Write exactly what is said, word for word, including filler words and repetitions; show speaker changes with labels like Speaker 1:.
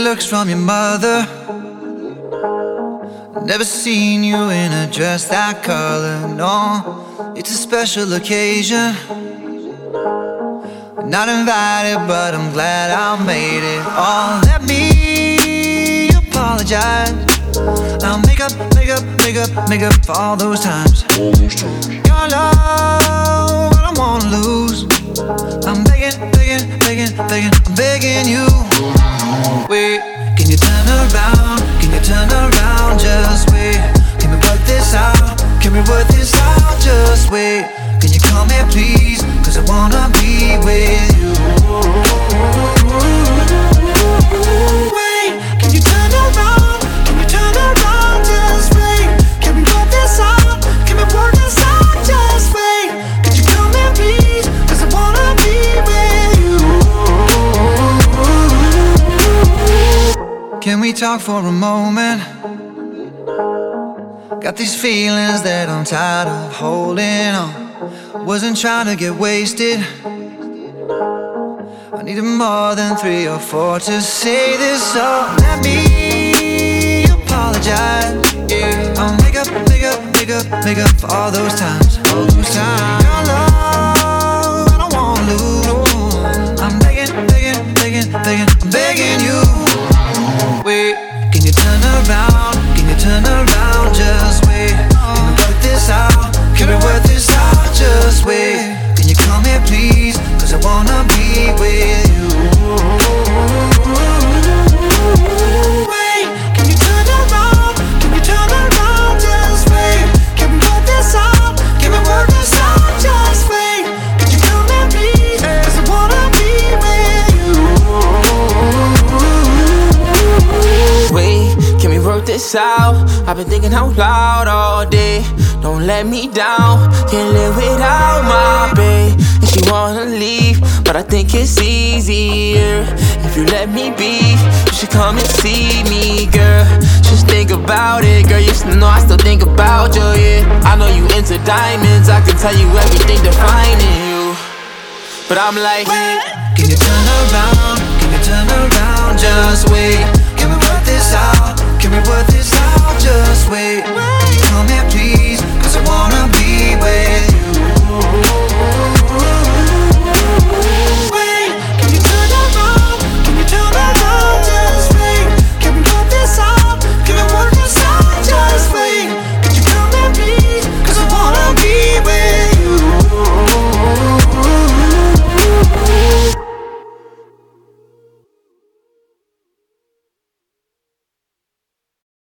Speaker 1: looks from your mother. Never seen you in a dress that color, no. It's a special occasion. Not invited, but I'm glad I made it. Oh, let me apologize. I'll make up, make up, make up, make up for all those times. Your love, I don't wanna lose. I'm begging, begging, begging, begging, I'm begging you. Wait, can you turn around? Can you turn around? Just wait. Can we work this out? Can we work this out? Just wait. Can you come here please? Cause I wanna be with you. Wait, can you turn around? Can you turn around? Just wait. Can we work this out? Can we work this out? Just wait. Could you come here please? Cause I wanna be with you. Can we talk for a moment? Got these feelings that I'm tired of holding on. Wasn't trying to get wasted. I needed more than three or four to say this, so let me apologize. Yeah, I'll make up, make up, make up, make up for all those times, all those times. Your love, I don't wanna lose. I'm begging, begging, begging, begging, I'm begging you. Wait, can you turn around? Can you turn around? Just wait. Can we work this out? Can we work this out? Just wait. Can you come here please? Cause I wanna be with you. Wait, can you turn around? Can you turn around? Just wait. Can we work this out? Can we work this out? Just wait. Can you come here please? Cause I wanna be with you.
Speaker 2: Wait, can we work this out? I've been thinking out loud all day. Don't let me down, can't live without my babe. And she wanna leave, but I think it's easier if you let me be. You should come and see me, girl. Just think about it, girl. You should know I still think about you, yeah. I know you into diamonds, I can tell you everything defining you. But I'm like,
Speaker 1: can you turn around? Can you turn around? Just wait. Can we work this out? Can we work this out? Just wait. Can you come here please?